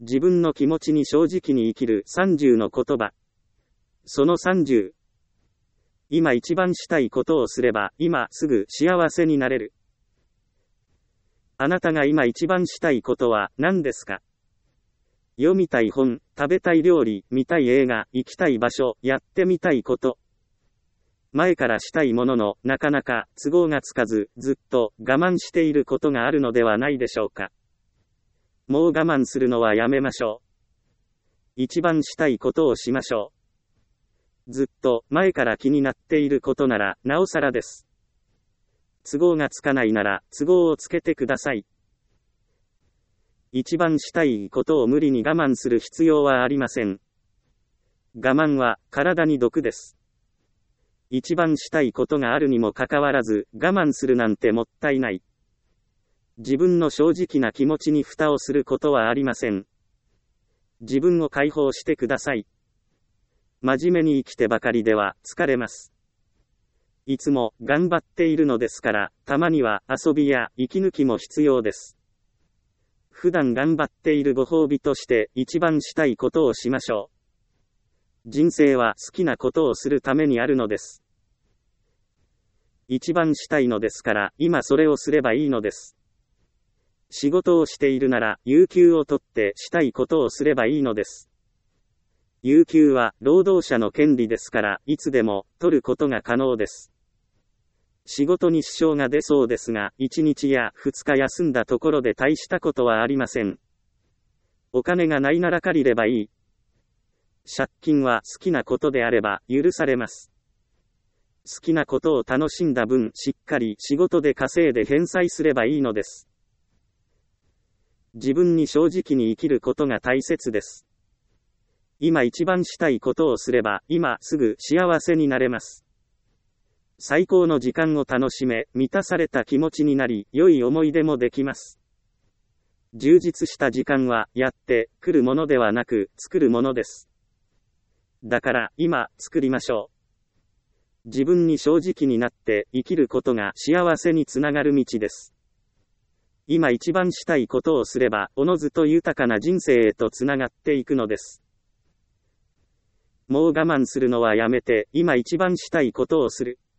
自分の気持ちに正直に生きる30の言葉。その30。今一番したいことをすれば、今すぐ幸せになれる。あなたが今一番したいことは何ですか？読みたい本、食べたい料理、見たい映画、行きたい場所、やってみたいこと。前からしたいものの、なかなか都合がつかず、ずっと我慢していることがあるのではないでしょうか。もう我慢するのはやめましょう。一番したいことをしましょう。ずっと前から気になっていることなら、なおさらです。都合がつかないなら、都合をつけてください。一番したいことを無理に我慢する必要はありません。我慢は体に毒です。一番したいことがあるにもかかわらず、我慢するなんてもったいない。自分の正直な気持ちに蓋をすることはありません。自分を解放してください。真面目に生きてばかりでは疲れます。いつも頑張っているのですから、たまには遊びや息抜きも必要です。普段頑張っているご褒美として一番したいことをしましょう。人生は好きなことをするためにあるのです。一番したいのですから、今それをすればいいのです。仕事をしているなら、有給を取ってしたいことをすればいいのです。有給は労働者の権利ですから、いつでも取ることが可能です。仕事に支障が出そうですが、1日や2日休んだところで大したことはありません。お金がないなら借りればいい。借金は好きなことであれば許されます。好きなことを楽しんだ分、しっかり仕事で稼いで返済すればいいのです。自分に正直に生きることが大切です。今一番したいことをすれば、今すぐ幸せになれます。最高の時間を楽しめ、満たされた気持ちになり、良い思い出もできます。充実した時間は、やってくるものではなく、作るものです。だから、今、作りましょう。自分に正直になって生きることが幸せにつながる道です。今一番したいことをすれば、おのずと豊かな人生へとつながっていくのです。もう我慢するのはやめて、今一番したいことをする。